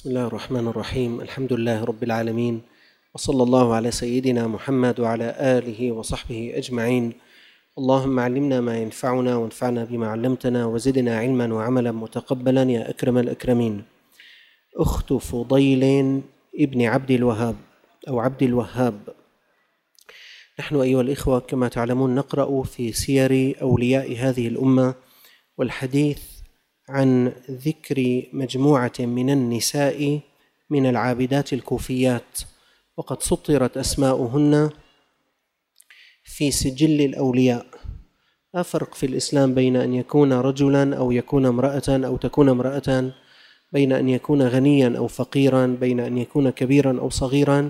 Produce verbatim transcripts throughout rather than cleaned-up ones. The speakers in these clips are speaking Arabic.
بسم الله الرحمن الرحيم. الحمد لله رب العالمين، وصلى الله على سيدنا محمد وعلى آله وصحبه أجمعين. اللهم علمنا ما ينفعنا وانفعنا بما علمتنا وزدنا علما وعملا متقبلا يا أكرم الأكرمين. أخت فضيل ابن عبد الوهاب أو عبد الوهاب. نحن أيها الإخوة كما تعلمون نقرأ في سير أولياء هذه الأمة، والحديث عن ذكر مجموعة من النساء من العابدات الكوفيات، وقد سطرت أسماؤهن في سجل الأولياء. لا فرق في الإسلام بين أن يكون رجلا أو يكون امرأة أو تكون امرأة، بين أن يكون غنيا أو فقيرا، بين أن يكون كبيرا أو صغيرا،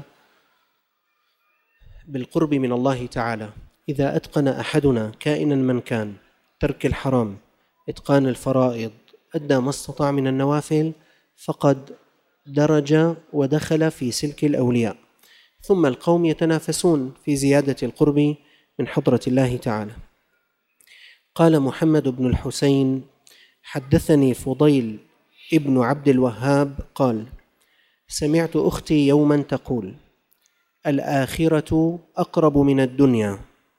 بالقرب من الله تعالى. إذا أتقن أحدنا كائنا من كان ترك الحرام، إتقان الفرائض، أدى ما استطاع من النوافل، فقد درج ودخل في سلك الأولياء. ثم القوم يتنافسون في زيادة القرب من حضرة الله تعالى. قال محمد بن الحسين: حدثني فضيل ابن عبد الوهاب قال: سمعت أختي يوما تقول: الآخرة أقرب من الدنيا،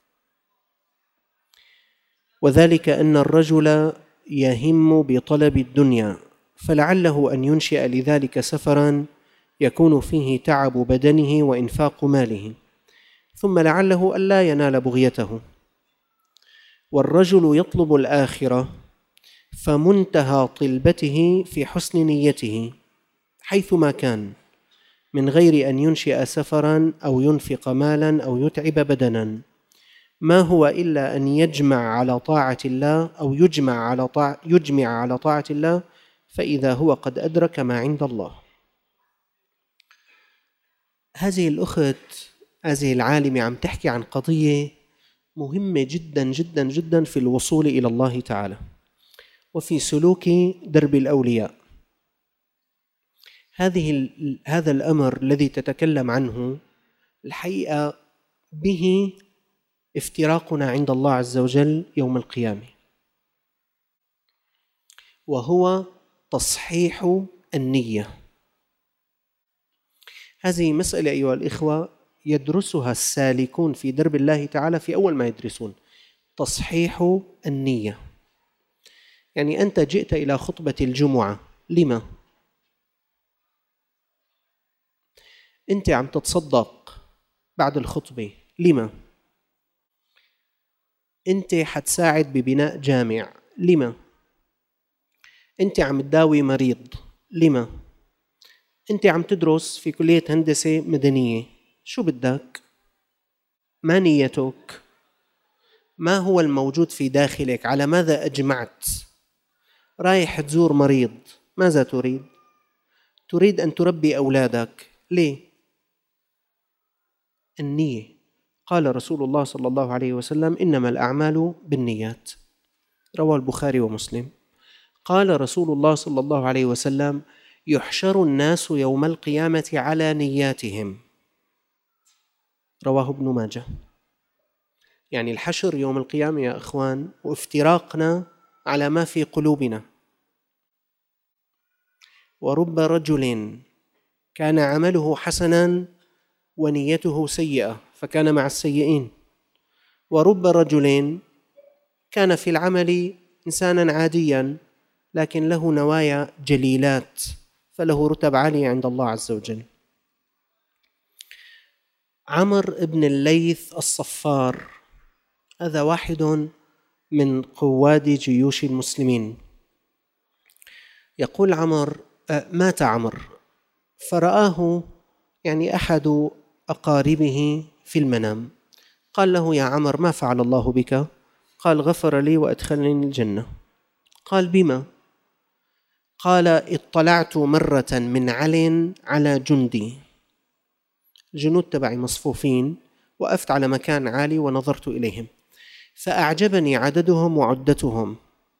وذلك أن الرجل يهم بطلب الدنيا، فلعله أن ينشئ لذلك سفرا يكون فيه تعب بدنه وإنفاق ماله، ثم لعله ألا ينال بغيته. والرجل يطلب الآخرة فمنتهى طلبته في حسن نيته حيثما كان، من غير أن ينشئ سفرا أو ينفق مالا أو يتعب بدنا، ما هو إلا أن يجمع على طاعة الله أو يجمع على طاعة يجمع على طاعة الله، فإذا هو قد أدرك ما عند الله. هذه الأخت، هذه العالمة عم تحكي عن قضية مهمة جدا جدا جدا في الوصول إلى الله تعالى وفي سلوك درب الأولياء. هذه هذا الأمر الذي تتكلم عنه الحقيقة به افتراقنا عند الله عز وجل يوم القيامة، وهو تصحيح النية. هذه مسألة أيها الإخوة يدرسها السالكون في درب الله تعالى في أول ما يدرسون تصحيح النية. يعني أنت جئت إلى خطبة الجمعة، لما؟ أنت عم تتصدق بعد الخطبة، لما؟ أنت حتساعد ببناء جامع، لما؟ أنت عم تداوي مريض، لما؟ أنت عم تدرس في كلية هندسة مدنية، شو بدك؟ ما نيتك؟ ما هو الموجود في داخلك؟ على ماذا أجمعت؟ رايح تزور مريض، ماذا تريد؟ تريد أن تربي أولادك، ليه؟ النية. قال رسول الله صلى الله عليه وسلم: إنما الأعمال بالنيات، رواه البخاري ومسلم. قال رسول الله صلى الله عليه وسلم: يحشر الناس يوم القيامة على نياتهم، رواه ابن ماجه. يعني الحشر يوم القيامة يا أخوان وافتراقنا على ما في قلوبنا. ورب رجل كان عمله حسنا ونيته سيئة فكان مع السيئين، ورب رجل كان في العمل إنسانا عاديا لكن له نوايا جليلات فله رتب عالية عند الله عز وجل. عمرو بن الليث الصفار هذا واحد من قواد جيوش المسلمين. يقول عمرو: مات عمرو فرآه يعني أحد أقاربه في المنام، قال له: يا عمرو ما فعل الله بك؟ قال: غفر لي وأدخلني الجنة. قال: بما؟ قال: اطلعت مرة من عل على جندي، الجنود تبعي مصفوفين، وقفت على مكان عالي ونظرت إليهم فأعجبني عددهم وعدتهم،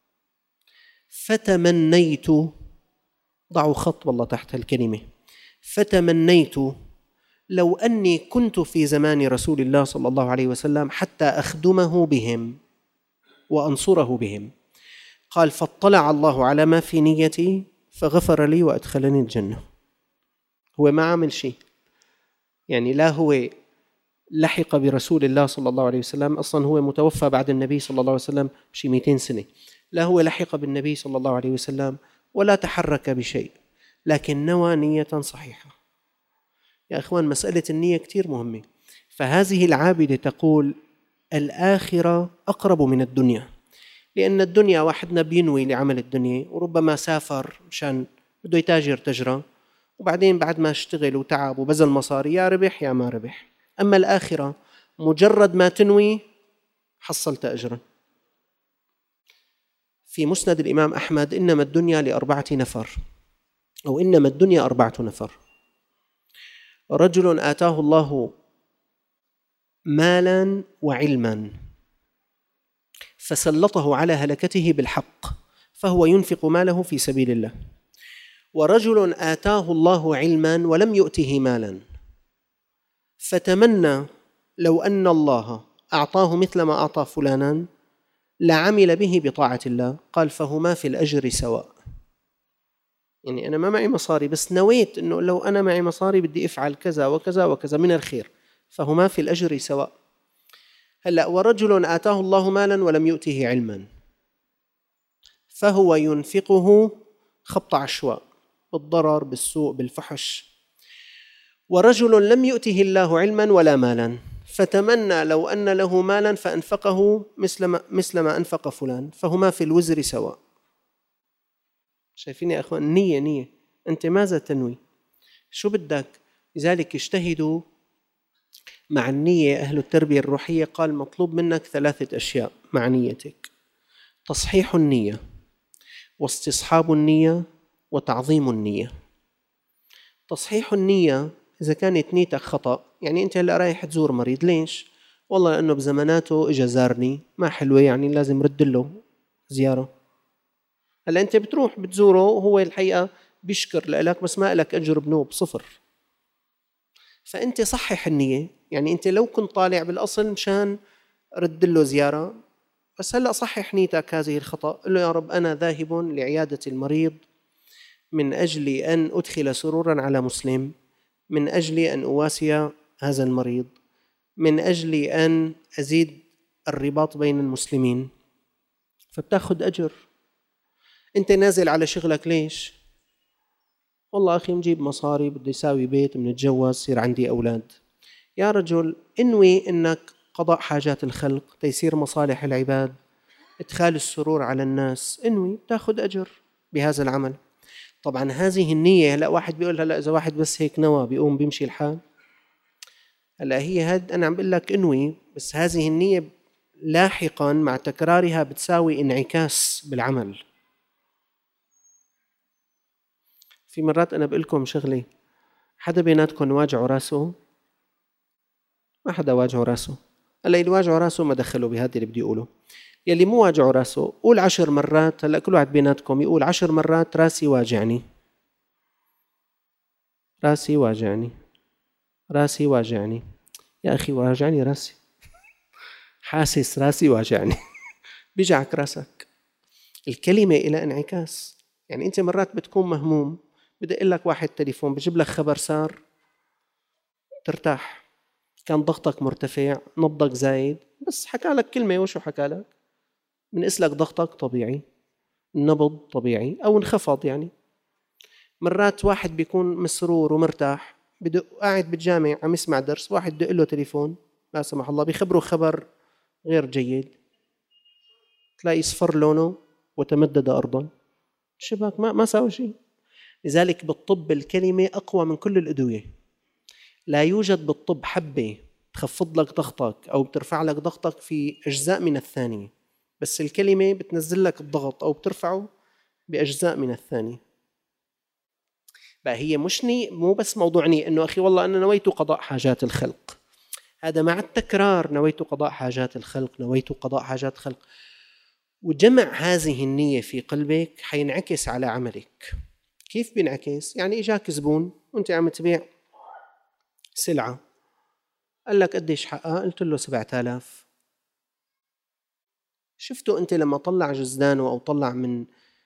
فتمنيت، ضعوا خط والله تحت الكلمة، فتمنيت لو أني كنت في زمان رسول الله صلى الله عليه وسلم حتى أخدمه بهم وأنصره بهم. قال: فاطلع الله على ما في نيتي فغفر لي وأدخلني الجنة. هو ما عمل شيء، يعني لا هو لحق برسول الله صلى الله عليه وسلم، أصلا هو متوفى بعد النبي صلى الله عليه وسلم بشي مئتين سنة، لا هو لحق بالنبي صلى الله عليه وسلم ولا تحرك بشيء، لكن نوى نية صحيحة. يا أخوان مسألة النية كتير مهمة. فهذه العابدة تقول الآخرة أقرب من الدنيا، لأن الدنيا واحدنا بينوي لعمل الدنيا وربما سافر مشان بده يتاجر تجرة، وبعدين بعد ما اشتغل وتعب وبذل مصاري يا ربح يا ما ربح. أما الآخرة مجرد ما تنوي حصلت أجرا. في مسند الإمام أحمد إنما الدنيا لأربعة نفر، أو إنما الدنيا أربعة نفر: رجل آتاه الله مالا وعلما فسلطه على هلكته بالحق فهو ينفق ماله في سبيل الله، ورجل آتاه الله علما ولم يؤته مالا فتمنى لو أن الله أعطاه مثل ما أعطى فلانا لعمل به بطاعة الله، قال فهما في الأجر سواء. يعني أنا ما معي مصاري بس نويت أنه لو أنا معي مصاري بدي أفعل كذا وكذا وكذا من الخير، فهما في الأجر سواء. هلأ ورجل آتاه الله مالا ولم يؤته علما فهو ينفقه خبط عشواء بالضرر بالسوء بالفحش، ورجل لم يؤته الله علما ولا مالا فتمنى لو أن له مالا فأنفقه مثل ما, مثل ما أنفق فلان، فهما في الوزر سواء. شايفين يا أخوان؟ النية نية، أنت ماذا تنوي؟ شو بدك؟ لذلك اجتهدوا مع النية. أهل التربية الروحية قال مطلوب منك ثلاثة أشياء مع نيتك: تصحيح النية، واستصحاب النية، وتعظيم النية. تصحيح النية إذا كانت نيتك خطأ، يعني أنت هلأ رايح تزور مريض، ليش؟ والله لأنه بزماناته إجا زارني ما حلوة، يعني لازم رد له زيارة. هلأ أنت بتروح بتزوره وهو الحقيقة بيشكر لك بس ما لك أجر بنوب صفر. فأنت صحح النية، يعني أنت لو كنت طالع بالأصل مشان رد له زيارة، بس هلأ صحح نيتك هذه الخطأ. قل له يا رب أنا ذاهب لعيادة المريض من أجل أن أدخل سرورا على مسلم، من أجل أن أواسي هذا المريض، من أجل أن أزيد الرباط بين المسلمين، فبتاخد أجر. أنت نازل على شغلك ليش؟ والله أخي مجيب مصاري بدي يساوي بيت منتجوز يصير عندي أولاد. يا رجل انوي إنك قضاء حاجات الخلق، تيسير مصالح العباد، إدخال السرور على الناس، انوي بتاخد أجر بهذا العمل. طبعا هذه النية، هلأ واحد بيقول هلأ إذا واحد بس هيك نوى بيقوم بيمشي الحال. هلأ هي هاد أنا عم بقول لك انوي، بس هذه النية لاحقا مع تكرارها بتساوي انعكاس بالعمل. في مرات أنا بقول لكم شغلة، حدا بيناتكم واجعوا راسه؟ ما حدا واجعوا راسه. هلا اللي واجعوا راسه ما دخلوا بهذا اللي بدي أقوله. يلي مو واجعوا راسه قول عشر مرات. هلا كل واحد بيناتكم يقول عشر مرات راسي واجعني، راسي واجعني، راسي واجعني. يا أخي واجعني راسي، حاسس راسي واجعني. بيجعك راسك. الكلمة إلى انعكاس. يعني أنت مرات بتكون مهموم، بدي أقول لك واحد تليفون بجيب لك خبر سار ترتاح، كان ضغطك مرتفع نبضك زايد، بس حكى لك كلمة وشو حكى لك؟ بنقيس لك ضغطك طبيعي، النبض طبيعي أو انخفض. يعني مرات واحد بيكون مسرور ومرتاح بدق قاعد بالجامع عم يسمع درس، واحد دق له تليفون لا سمح الله بيخبره خبر غير جيد، تلاقي صفر لونه وتمدد أرضا، شبك ما ما سوى شيء. لذلك بالطب الكلمة أقوى من كل الأدوية. لا يوجد بالطب حبة تخفض لك ضغطك أو بترفع لك ضغطك في أجزاء من الثانية، بس الكلمة بتنزل لك الضغط أو بترفعه بأجزاء من الثانية. بقى هي مشني مو بس موضوعني إنه أخي والله أنا نويت قضاء حاجات الخلق، هذا مع التكرار، نويت قضاء حاجات الخلق، نويت قضاء حاجات الخلق، وجمع هذه النية في قلبك حينعكس على عملك. كيف بينعكس؟ يعني إجاك زبون وأنت عم تبيع سلعة، قال لك قديش حقها؟ قلت له سبعة آلاف. شفتوا أنت لما طلع جزدانه أو طلع من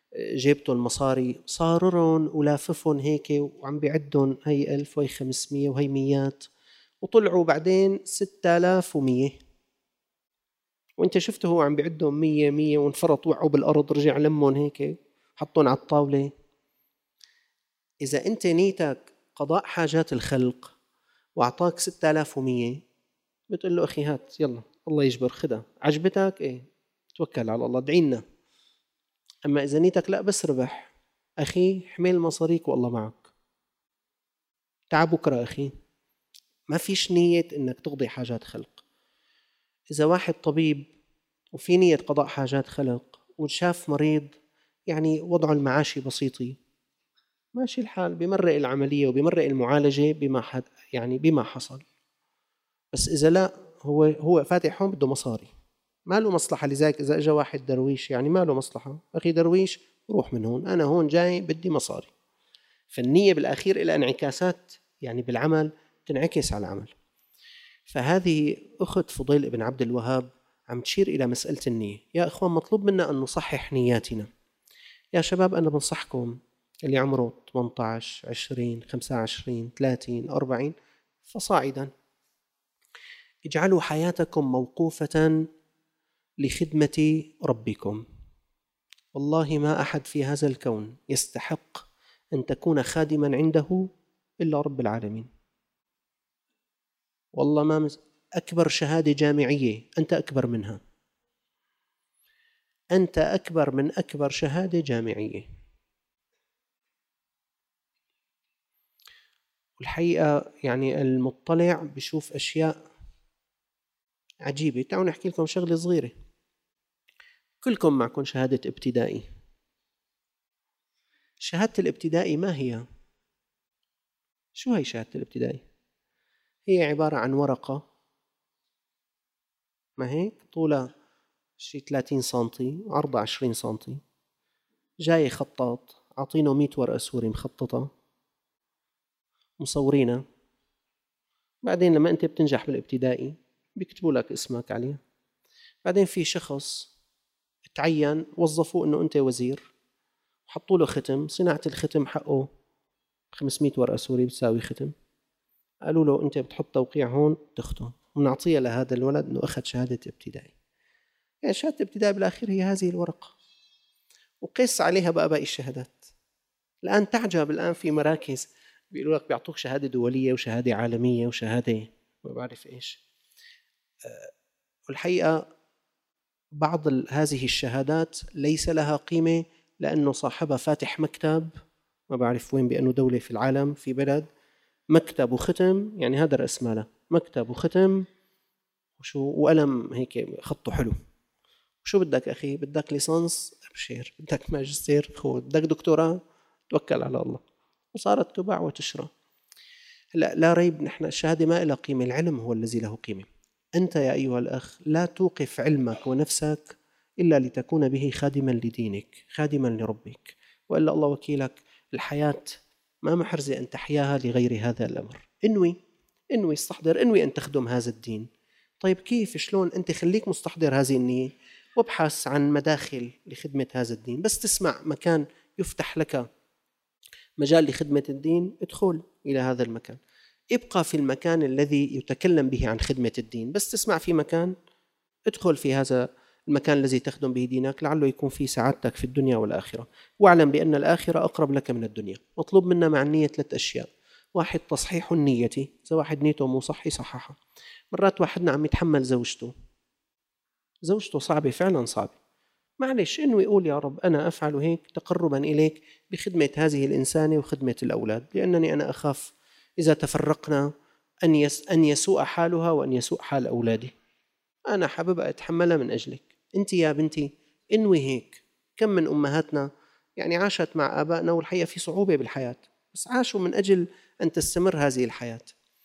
جيبته المصاري، صاررهم ولاففهم هيك وعم بيعدهم، هي ألف وهي خمسمية وهي ميات، وطلعوا بعدين ستة آلاف ومية، وانت شفته هو عم بيعدهم مية مية وانفرط وقعوا بالأرض، رجع لمهم هيك حطهم على الطاولة. إذا أنت نيتك قضاء حاجات الخلق وأعطاك ستة آلاف ومية، بتقول له أخي هات يلا الله يجبر خدها، عجبتك إيه توكل على الله ادعي لنا. أما إذا نيتك لا بس ربح، أخي حمل مصاريك والله معك، تعال بكرة أخي، ما فيش نية إنك تقضي حاجات خلق. إذا واحد طبيب وفي نية قضاء حاجات خلق وشاف مريض يعني وضعه المعاشي بسيطي، ماشي الحال، بمرق العملية وبمرق المعالجة بما حد يعني بما حصل. بس إذا لا، هو هو فاتح هون بده مصاري، ما له مصلحة. لذلك إذا إجا واحد درويش يعني ما له مصلحة، أخي درويش روح من هون، أنا هون جاي بدي مصاري. فالنية بالأخير إلى انعكاسات يعني بالعمل، تنعكس على العمل. فهذه أخت فضيل بن عبد الوهاب عم تشير إلى مسألة النية. يا إخوان مطلوب منا أن نصحح نياتنا. يا شباب أنا بنصحكم اللي عمره ثمانية عشر عشرين خمسة وعشرين ثلاثين أربعين فصاعدا، اجعلوا حياتكم موقوفة لخدمة ربكم. والله ما أحد في هذا الكون يستحق أن تكون خادما عنده إلا رب العالمين. والله ما مز... أكبر شهادة جامعية أنت أكبر منها، أنت أكبر من أكبر شهادة جامعية. والحقيقة يعني المطلع بشوف أشياء عجيبة. تعالوا نحكي لكم شغلة صغيرة. كلكم معكم شهادة ابتدائي. شهادة الابتدائي ما هي؟ شو هي شهادة الابتدائي؟ هي عبارة عن ورقة ما هيك طولها شي ثلاثين سنتي وعرضها عشرين سنتي، جاي خطاط عطينه مية ورقة سوري مخططة مصورينها. بعدين لما أنت بتنجح بالابتدائي بيكتبوا لك اسمك عليه. بعدين في شخص تعين وظفوه إنه أنت وزير، وحطوا له ختم. صناعة الختم حقه خمسمية ورقة سوري بتساوي ختم. قالوا له أنت بتحط توقيع هون تختم، ونعطيها لهذا الولد إنه أخذ شهادة ابتدائي. يعني شهادة الابتدائي بالآخر هي هذه الورقة، وقيس عليها بقى باقي الشهادات. الآن تعجب، الآن في مراكز بيقولوا لك بيعطوك شهادة دولية وشهادة عالمية وشهادة ما بعرف إيش. والحقيقة بعض هذه الشهادات ليس لها قيمة لأنه صاحبها فاتح مكتب ما بعرف وين، بأنه دولة في العالم في بلد، مكتب وختم، يعني هذا رأس ماله، مكتب وختم وشو وقلم هيك خطه حلو. وشو بدك أخي؟ بدك ليسانس أبشر، بدك ماجستير خذ، بدك دكتوراه توكل على الله، وصارت تباع وتشرى. لا, لا ريب، نحن الشهادة ما لها قيمة، العلم هو الذي له قيمة. أنت يا أيها الأخ لا توقف علمك ونفسك إلا لتكون به خادما لدينك، خادما لربك، وإلا الله وكيلك الحياة ما محرزة أن تحياها لغير هذا الأمر. انوي انوي استحضر، انوي أن تخدم هذا الدين. طيب كيف؟ شلون؟ أنت خليك مستحضر هذه النية وابحث عن مداخل لخدمة هذا الدين. بس تسمع مكان يفتح لك مجال لخدمة الدين ادخل إلى هذا المكان. ابقى في المكان الذي يتكلم به عن خدمة الدين. بس تسمع في مكان ادخل في هذا المكان الذي تخدم به دينك، لعله يكون فيه سعادتك في الدنيا والآخرة. واعلم بأن الآخرة أقرب لك من الدنيا. مطلوب منا مع النية ثلاث أشياء. واحد تصحيح النية، إذا واحد نيته مو صحي صححها. مرات واحدنا عم يتحمل زوجته، زوجته صعبة فعلا صعبة، معلش انه يقول يا رب أنا أفعل هيك تقربا إليك بخدمة هذه الإنسانة وخدمة الأولاد، لأنني أنا أخاف إذا تفرقنا أن يس أن يسوء حالها وأن يسوء حال أولادي. أنا حابب أتحملها من أجلك. أنت يا بنتي انوي هيك. كم من أمهاتنا يعني عاشت مع آبائنا والحقيقة في صعوبة بالحياة، بس عاشوا من أجل أن تستمر هذه الحياة.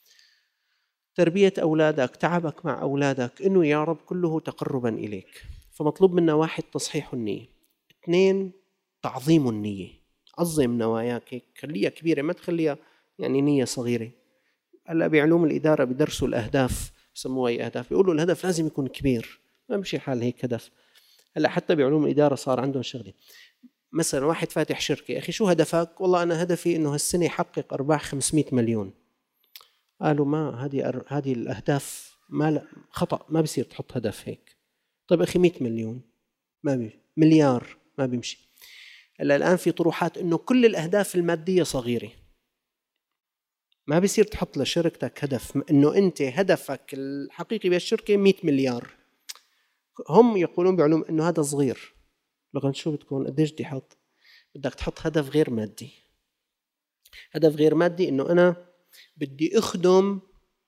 تربية أولادك، تعبك مع أولادك، إنه يا رب كله تقربا إليك. فمطلوب منا واحد تصحيح النية، اثنين تعظيم النية، عظم نواياك هيك، خليها كبيرة ما تخليها يعني نية صغيرة. هلا بعلوم الإدارة بدرسوا الأهداف، بسموها أي أهداف، بيقولوا الهدف لازم يكون كبير، ما بمشي حال هيك هدف. هلا حتى بعلوم الإدارة صار عندهم شغلة، مثلا واحد فاتح شركة، أخي شو هدفك؟ والله أنا هدفي إنه هالسنة يحقق أرباح خمسمائة مليون. قالوا ما هذه هذه الأهداف ما لا خطأ، ما بصير تحط هدف هيك. طيب أخي مئة مليون ما بي مليار ما بيمشي. هلا الآن في طروحات إنه كل الأهداف المادية صغيرة، ما بيصير تحط لشركتك هدف إنه أنت هدفك الحقيقي بالشركة مئة مليار. هم يقولون بعلوم إنه هذا صغير. لكن شو بتكون قديش بدي أحط؟ بدك تحط هدف غير مادي. هدف غير مادي إنه أنا بدي أخدم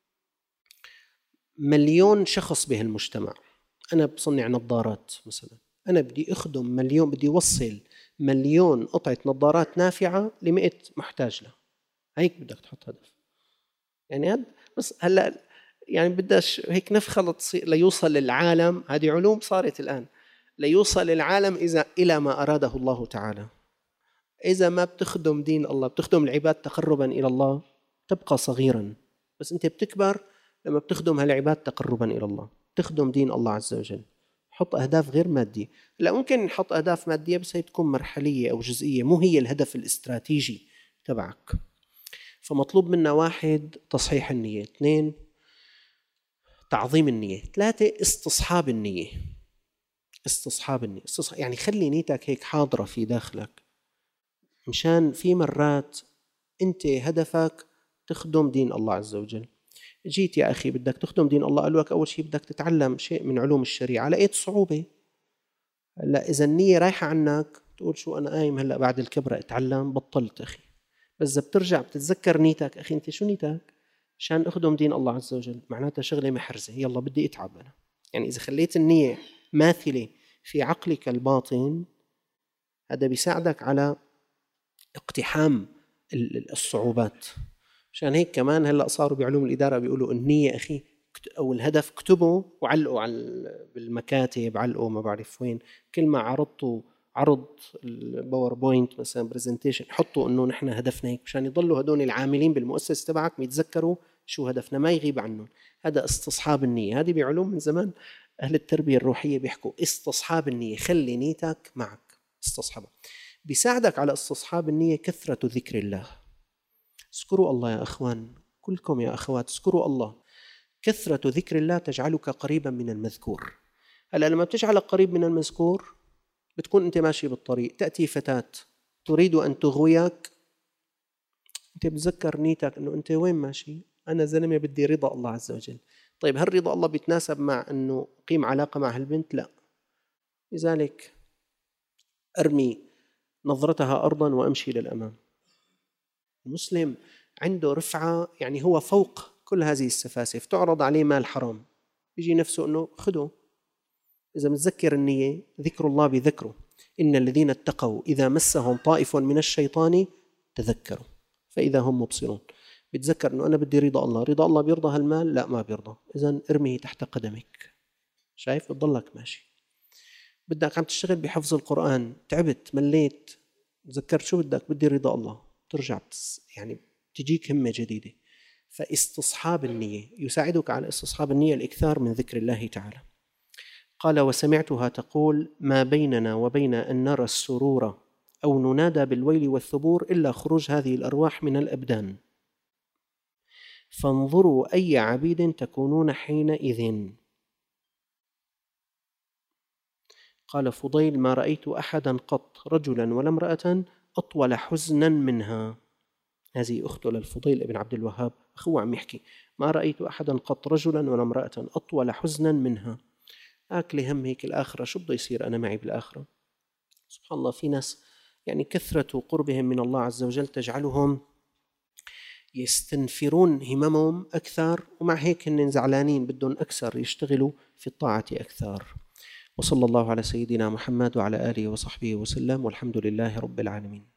مليون شخص بهالمجتمع. أنا بصنع نظارات مثلا، أنا بدي أخدم مليون، بدي أوصل مليون قطعة نظارات نافعة لمئة محتاج لها. هيك بدك تحط هدف. يعني هذا بس هلا يعني بدش هيك نفخة تصير ليوصل للعالم. هذه علوم صارت الآن ليوصل العالم إذا إلى ما أراده الله تعالى. إذا ما بتخدم دين الله، بتخدم العباد تقربا إلى الله، تبقى صغيرا. بس أنت بتكبر لما بتخدم هالعباد تقربا إلى الله، تخدم دين الله عز وجل. حط أهداف غير مادية. لا ممكن نحط أهداف مادية بس هي تكون مرحلية أو جزئية، مو هي الهدف الاستراتيجي تبعك. فمطلوب منا واحد تصحيح النية، اثنين تعظيم النية، ثلاثة استصحاب النية. استصحاب النية استصحاب يعني خلي نيتك هيك حاضرة في داخلك، مشان في مرات أنت هدفك تخدم دين الله عز وجل. جيت يا أخي بدك تخدم دين الله، قالوا لك أول شيء بدك تتعلم شيء من علوم الشريعة، لقيت صعوبة. هلا إذا النية رايحة عنك تقول شو أنا قايم هلا بعد الكبرى أتعلم، بطلت أخي. بس إذا بترجع بتتذكر نيتك، أخي أنت شو نيتك؟ عشان أخدم دين الله عز وجل، معناتها شغلة محرزة، يلا بدي أتعب أنا. يعني إذا خليت النية ماثلة في عقلك الباطن، هذا بيساعدك على اقتحام الصعوبات. عشان هيك كمان هلأ صاروا بعلوم الإدارة بيقولوا النية أخي أو الهدف اكتبوا وعلقوا على بالمكاتب، علقوا ما بعرف وين. كل ما عرضتوا عرض الباوربوينت مثلا برزنتيشن، حطوا إنه نحن هدفنا هيك، مشان يضلوا هدول العاملين بالمؤسسة تبعك يتذكروا شو هدفنا، ما يغيب عنهم. هذا استصحاب النية. هذه بعلوم من زمان أهل التربية الروحية بيحكوا استصحاب النية. خلي نيتك معك، استصحبها. بيساعدك على استصحاب النية كثرة ذكر الله. اذكروا الله يا أخوان، كلكم يا أخوات اذكروا الله. كثرة ذكر الله تجعلك قريبا من المذكور. هلا لما بتجعلك قريب من المذكور بتكون أنت ماشي بالطريق، تأتي فتاة تريد أن تغويك، أنت بتذكر نيتك أنه أنت وين ماشي؟ أنا زلمة بدي رضا الله عز وجل. طيب هل رضا الله بيتناسب مع أنه قيم علاقة مع هالبنت؟ لا. لذلك أرمي نظرتها أرضا وأمشي للأمام. المسلم عنده رفعة، يعني هو فوق كل هذه السفاسف. تعرض عليه مال حرام يجي نفسه أنه خده. إذا متذكر النية، ذكر الله بذكره. إن الذين اتقوا إذا مسهم طائف من الشيطان تذكروا فإذا هم مبصرون. بتذكر أنه أنا بدي رضا الله. رضا الله بيرضى هالمال؟ لا ما بيرضى. إذن ارميه تحت قدمك. شايف؟ بتضلك ماشي. بدك عم تشتغل بحفظ القرآن، تعبت مليت، تذكرت شو بدك؟ بدي رضا الله. ترجع يعني تجيك همة جديدة. فاستصحاب النية يساعدك على استصحاب النية، الإكثار من ذكر الله تعالى. قال وسمعتها تقول ما بيننا وبين أن نرى السرور أو ننادى بالويل والثبور إلا خروج هذه الأرواح من الأبدان، فانظروا أي عبيد تكونون حينئذ. قال فضيل ما رأيت أحدا قط رجلا ولا امرأة أطول حزنا منها. هذه أخته للفضيل ابن عبد الوهاب، أخوه عم يحكي ما رأيت أحدا قط رجلا ولا امرأة أطول حزنا منها. أكل هم هيك الآخرة، شو بده يصير أنا معي بالآخرة؟ سبحان الله. في ناس يعني كثرة قربهم من الله عز وجل تجعلهم يستنفرون هممهم أكثر، ومع هيك هن زعلانين بدهم أكثر يشتغلوا في الطاعة أكثر. وصلى الله على سيدنا محمد وعلى آله وصحبه وسلم، والحمد لله رب العالمين.